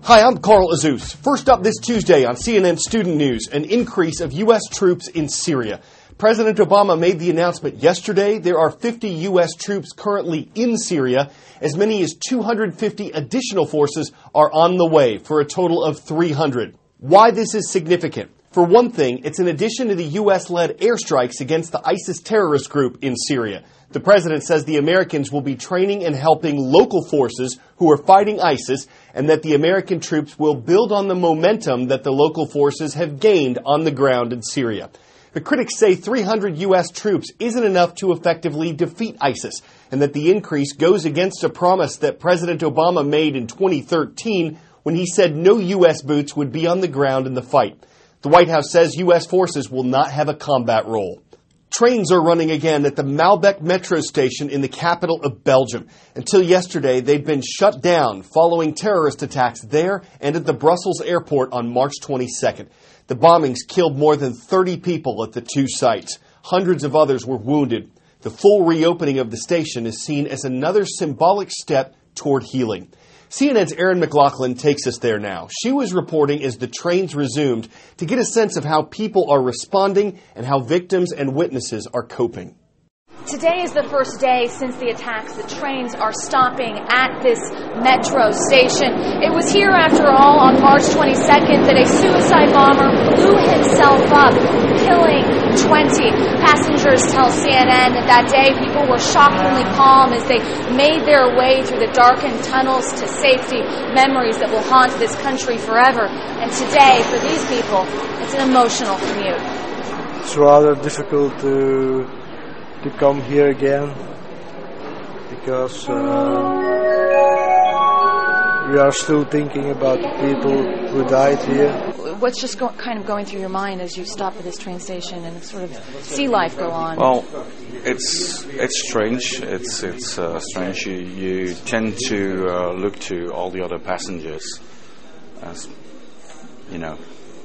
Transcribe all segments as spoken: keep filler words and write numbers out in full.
Hi, I'm Carl Azuz. First up this Tuesday on C N N Student News, an increase of U S troops in Syria. President Obama made the announcement yesterday. There are fifty U S troops currently in Syria. As many as two hundred fifty additional forces are on the way for a total of three hundred. Why this is significant? For one thing, it's in addition to the U S-led airstrikes against the ISIS terrorist group in Syria. The president says the Americans will be training and helping local forces who are fighting ISIS, and that the American troops will build on the momentum that the local forces have gained on the ground in Syria. The critics say three hundred U S troops isn't enough to effectively defeat ISIS, and that the increase goes against a promise that President Obama made in twenty thirteen when he said no U S boots would be on the ground in the fight. The White House says U S forces will not have a combat role. Trains are running again at the Malbec metro station in the capital of Belgium. Until yesterday, they'd been shut down following terrorist attacks there and at the Brussels airport on March twenty-second. The bombings killed more than thirty people at the two sites. Hundreds of others were wounded. The full reopening of the station is seen as another symbolic step toward healing. C N N's Erin McLaughlin takes us there now. She was reporting as the trains resumed to get a sense of how people are responding and how victims and witnesses are coping. Today is the first day since the attacks that trains are stopping at this metro station. It was here, after all, on March twenty-second that a suicide bomber blew himself up, killing twenty. Passengers tell C N N that that day people were shockingly calm as they made their way through the darkened tunnels to safety, memories that will haunt this country forever. And today, for these people, it's an emotional commute. It's rather difficult to... to come here again, because uh, we are still thinking about the people who died here. What's just go- kind of going through your mind as you stop at this train station and sort of see life go on? Well, it's it's strange. It's it's uh, strange. You, you tend to uh, look to all the other passengers as, you know,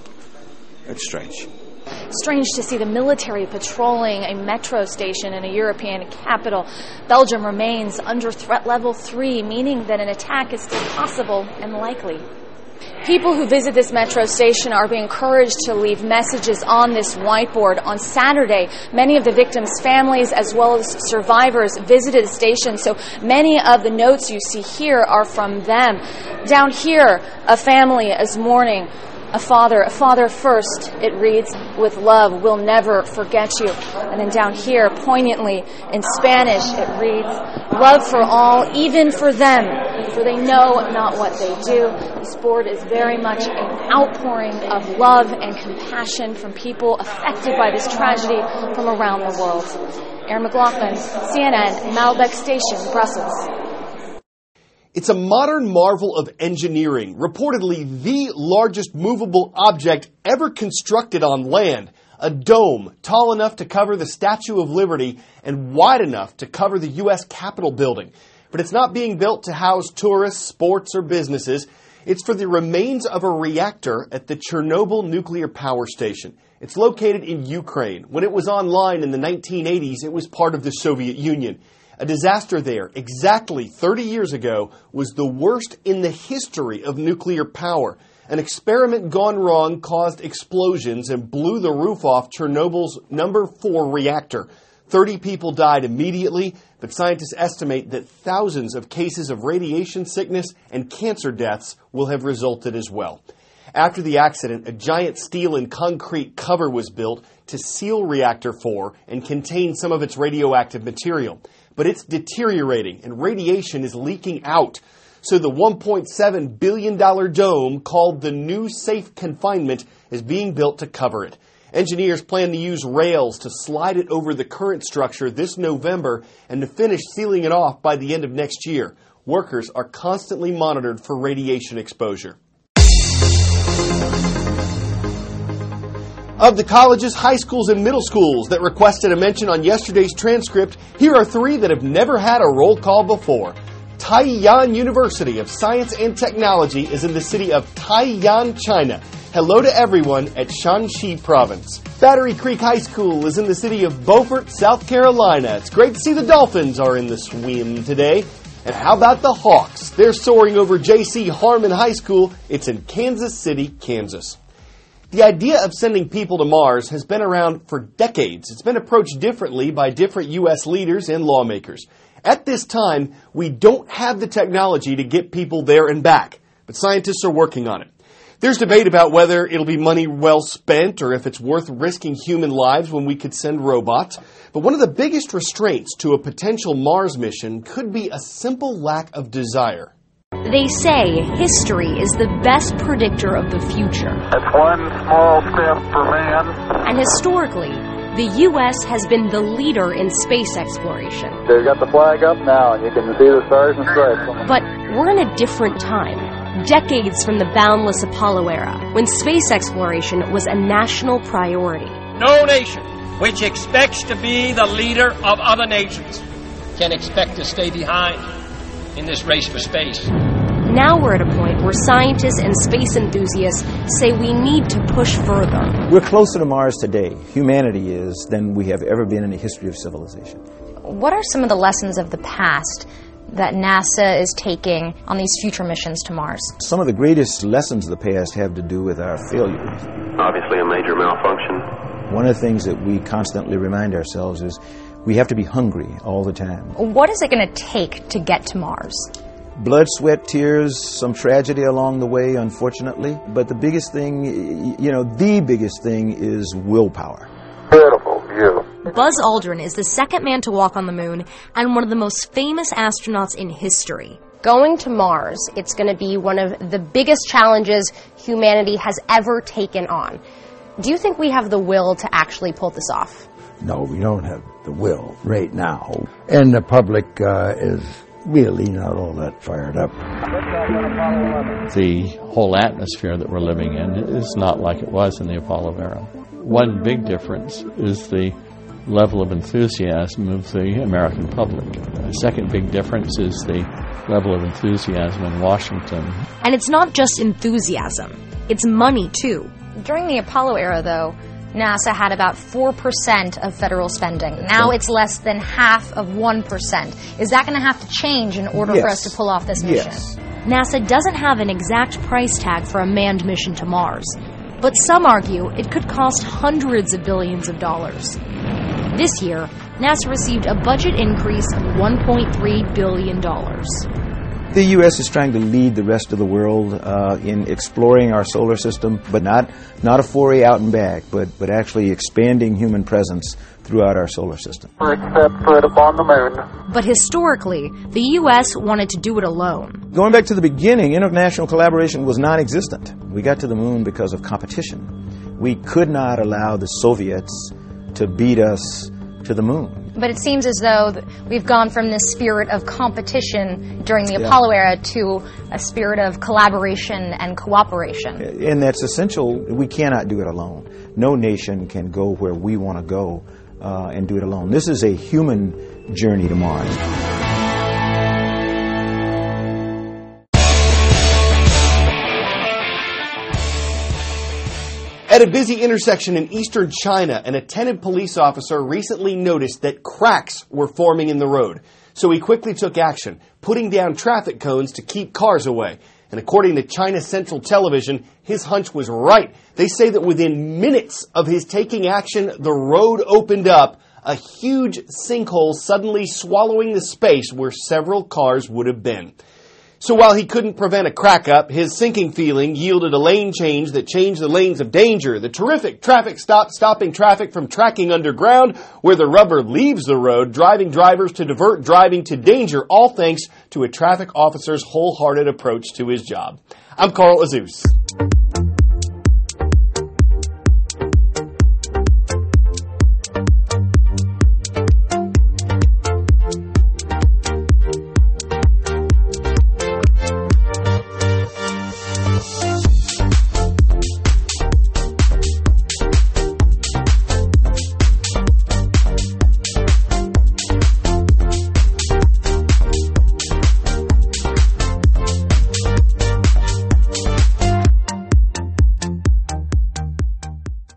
it's strange. Strange to see the military patrolling a metro station in a European capital. Belgium remains under threat level three, meaning that an attack is still possible and likely. People who visit this metro station are being encouraged to leave messages on this whiteboard. On Saturday, many of the victims' families as well as survivors visited the station, so many of the notes you see here are from them. Down here, a family is mourning. A father, a father first, it reads, with love, we'll never forget you. And then down here, poignantly, in Spanish, it reads, love for all, even for them, for they know not what they do. This board is very much an outpouring of love and compassion from people affected by this tragedy from around the world. Erin McLaughlin, C N N, Malbec Station, Brussels. It's a modern marvel of engineering, reportedly the largest movable object ever constructed on land, a dome tall enough to cover the Statue of Liberty and wide enough to cover the U S Capitol building. But it's not being built to house tourists, sports, or businesses. It's for the remains of a reactor at the Chernobyl nuclear power station. It's located in Ukraine. When it was online in the nineteen eighties, it was part of the Soviet Union. A disaster there exactly thirty years ago was the worst in the history of nuclear power. An experiment gone wrong caused explosions and blew the roof off Chernobyl's number four reactor. thirty people died immediately, but scientists estimate that thousands of cases of radiation sickness and cancer deaths will have resulted as well. After the accident, a giant steel and concrete cover was built to seal Reactor four and contain some of its radioactive material. But it's deteriorating and radiation is leaking out. So the one point seven billion dollars dome, called the new safe confinement, is being built to cover it. Engineers plan to use rails to slide it over the current structure this November and to finish sealing it off by the end of next year. Workers are constantly monitored for radiation exposure. Of the colleges, high schools, and middle schools that requested a mention on yesterday's transcript, here are three that have never had a roll call before. Taiyan University of Science and Technology is in the city of Taiyan, China. Hello to everyone at Shanxi Province. Battery Creek High School is in the city of Beaufort, South Carolina. It's great to see the Dolphins are in the swim today. And how about the Hawks? They're soaring over J C Harmon High School. It's in Kansas City, Kansas. The idea of sending people to Mars has been around for decades. It's been approached differently by different U S leaders and lawmakers. At this time, we don't have the technology to get people there and back, but scientists are working on it. There's debate about whether it'll be money well spent or if it's worth risking human lives when we could send robots. But one of the biggest restraints to a potential Mars mission could be a simple lack of desire. They say history is the best predictor of the future. That's one small step for man. And historically, the U S has been the leader in space exploration. They've got the flag up now, and you can see the stars and stripes. But we're in a different time. Decades from the boundless Apollo era, when space exploration was a national priority. No nation which expects to be the leader of other nations can expect to stay behind in this race for space. Now we're at a point where scientists and space enthusiasts say we need to push further. We're closer to Mars today, humanity is, than we have ever been in the history of civilization. What are some of the lessons of the past that NASA is taking on these future missions to Mars? Some of the greatest lessons of the past have to do with our failures. Obviously a major malfunction. One of the things that we constantly remind ourselves is we have to be hungry all the time. What is it going to take to get to Mars? Blood, sweat, tears, some tragedy along the way, unfortunately. But the biggest thing, you know, the biggest thing is willpower. Beautiful view. Buzz Aldrin is the second man to walk on the moon and one of the most famous astronauts in history. Going to Mars, it's going to be one of the biggest challenges humanity has ever taken on. Do you think we have the will to actually pull this off? No, we don't have the will right now. And the public uh, is really not all that fired up. The whole atmosphere that we're living in is not like it was in the Apollo era. One big difference is the level of enthusiasm of the American public. The second big difference is the level of enthusiasm in Washington. And it's not just enthusiasm, it's money too. During the Apollo era, though, NASA had about four percent of federal spending. Now it's less than half of one percent. Is that going to have to change in order yes. for us to pull off this mission? Yes. NASA doesn't have an exact price tag for a manned mission to Mars, but some argue it could cost hundreds of billions of dollars. This year, NASA received a budget increase of one point three billion dollars. The U S is trying to lead the rest of the world uh, in exploring our solar system, but not not a foray out and back, but, but actually expanding human presence throughout our solar system. Except for it upon the moon. But historically, the U S wanted to do it alone. Going back to the beginning, international collaboration was non-existent. We got to the moon because of competition. We could not allow the Soviets to beat us to the moon. But it seems as though we've gone from this spirit of competition during the yeah. Apollo era to a spirit of collaboration and cooperation. And that's essential. We cannot do it alone. No nation can go where we want to go uh, and do it alone. This is a human journey to Mars. At a busy intersection in eastern China, an attendant police officer recently noticed that cracks were forming in the road. So he quickly took action, putting down traffic cones to keep cars away. And according to China Central Television, his hunch was right. They say that within minutes of his taking action, the road opened up, a huge sinkhole suddenly swallowing the space where several cars would have been. So while he couldn't prevent a crack up, his sinking feeling yielded a lane change that changed the lanes of danger. The terrific traffic stop stopping traffic from tracking underground where the rubber leaves the road, driving drivers to divert driving to danger, all thanks to a traffic officer's wholehearted approach to his job. I'm Carl Azuz.